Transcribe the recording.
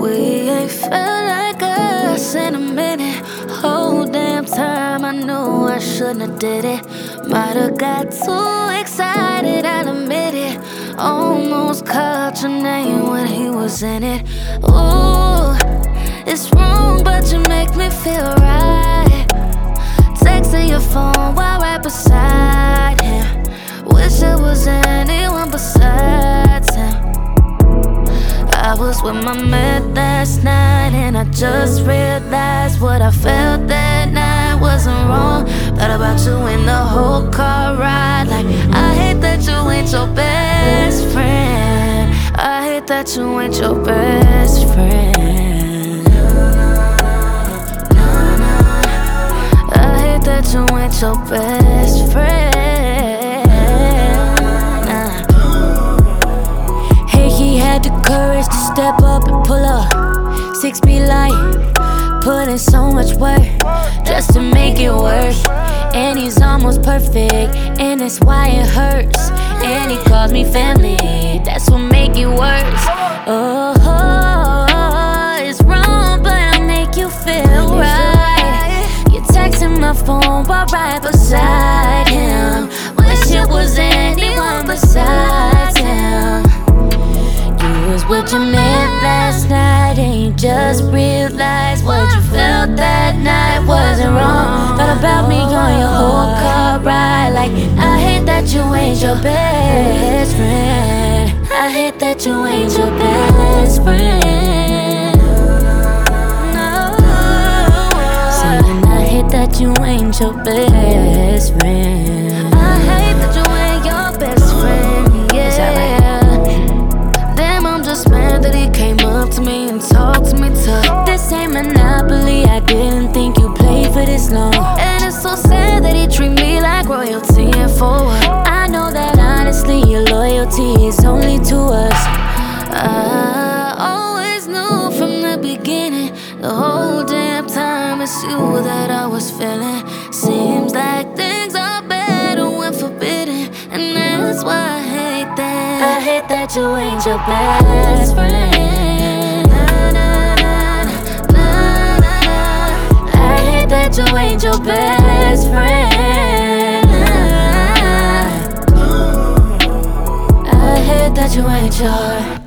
We ain't felt like us in a minute. Whole damn time I knew I shouldn't have did it. Might've got too excited, I'll admit it. Almost called your name when he was in it. Ooh, it's wrong, but you make me feel right. Texting your phone while right beside him. Wish it was anyone besides him. I was with my man last night, and I just realized what I felt that night wasn't wrong. Thought about you in the whole car ride. Like, I hate that you ain't your best friend. I hate that you ain't your best friend. I hate that you ain't your best friend. He had the courage to step up and pull up. 6 feet light, put in so much work just to make it work. And he's almost perfect, and that's why it hurts. And he calls me family, that's what make it worse. Oh, it's wrong, but I make you feel right. You're texting my phone while right beside him. Wish it was anyone besides him. With your man last night, and you just realized what you felt that night wasn't wrong. Thought about me on your whole car ride. Like, I hate that you ain't your best friend. I hate that you ain't your best friend. No, saying I hate that you ain't your best friend. I hate that you ain't your best friend, yeah. Man, that he came up to me and talked to me tough. This ain't Monopoly, I didn't think you played for this long. And it's so sad that he treat me like royalty, and for what? I know that honestly your loyalty is only to us. I always knew from the beginning, the whole damn time it's you that I was feeling. Seems like things are better when forbidden, and that's why I hate that. I hate that you ain't your best friend. Nah, nah, nah, nah, nah, nah. I hate that you ain't your best friend. I hate that you ain't your